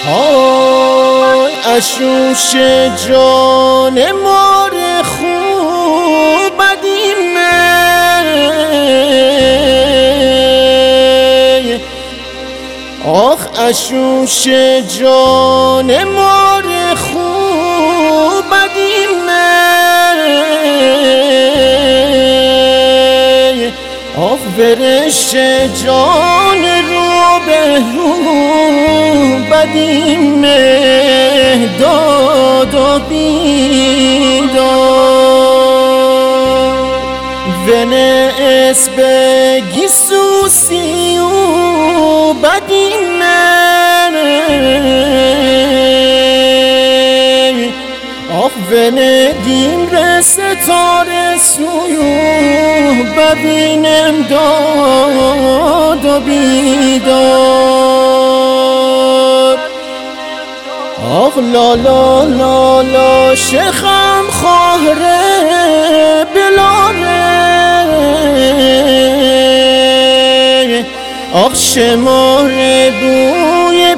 های اشوش جان مار خوب بدیمه آخ اشوش جان مار خوب بدیمه آخ برش جان رو به رو بدیمه داد و بیدار ونه اسبگی سوسی و بدیمه آخ ونه دیم رسه تا رسویو ببینم داد و بیدار آخ لالا لالا شخم خواهره بلاره آخ شمار بوی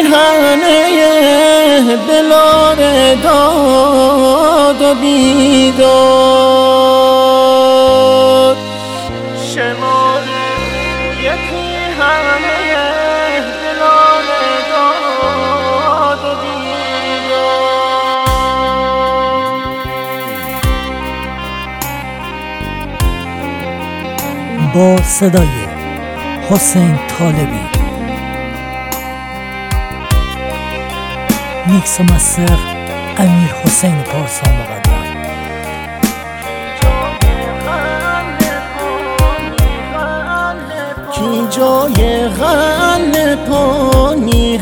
پیرهنه بلاره داد و بیدار شمار بوی پیرهنه بلاره داد و بیدار با صدای حسین طالبی میکس و مستر امیر حسین پارسا مقدم کی جای غل پانی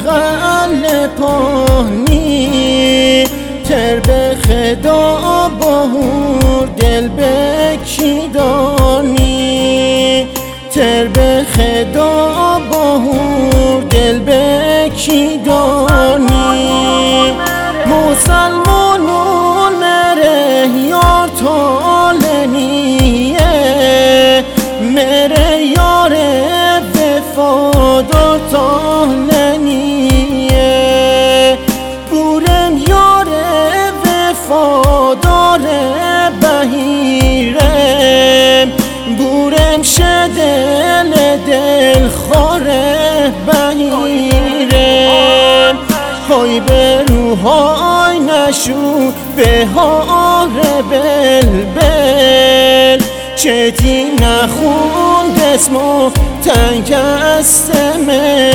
تر به خدا بهور دل به کی دانی تر به خدا بهور دل به کی دانی مسلمانون مره یار تالنیه مره یار وفادار تالنیه بورم یار وفادار بهیرم بورم شدل دل خوره بهیرم های به روهای نشو به هار بلبل چتی نخوند اسمو تنگ استم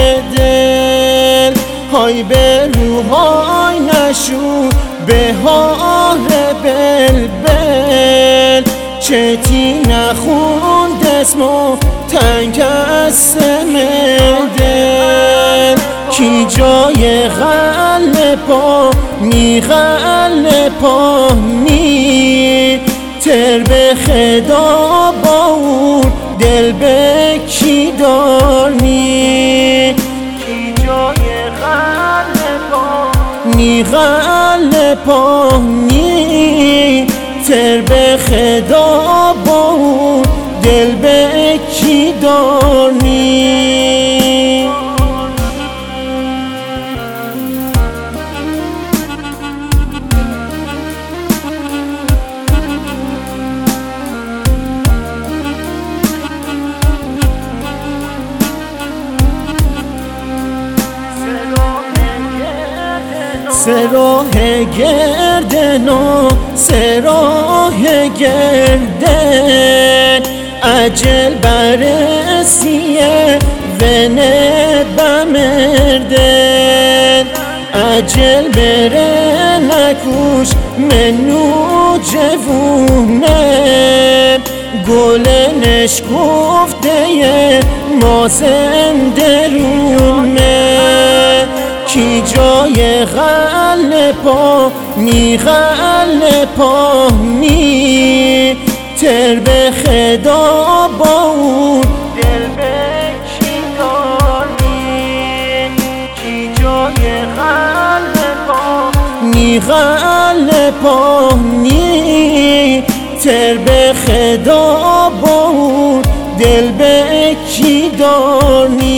دل های به روهای نشو به هار بلبل چتی نخوند اسمو تنگ استم دل کی جای غل پانی تر به خدا باور دل به کی دانی کی جای غل پانی تر به خدا باور دل به کی دانی سراه گردن و سراه گردن عجل برسیه ونه بمردن عجل بره نکوش منو جوونه گل نشکفته ما زندرونه کی جای غل پانی تر به خدا باور دل به کی دانی کی جای غل پانی تر به خدا باور دل به کی دانی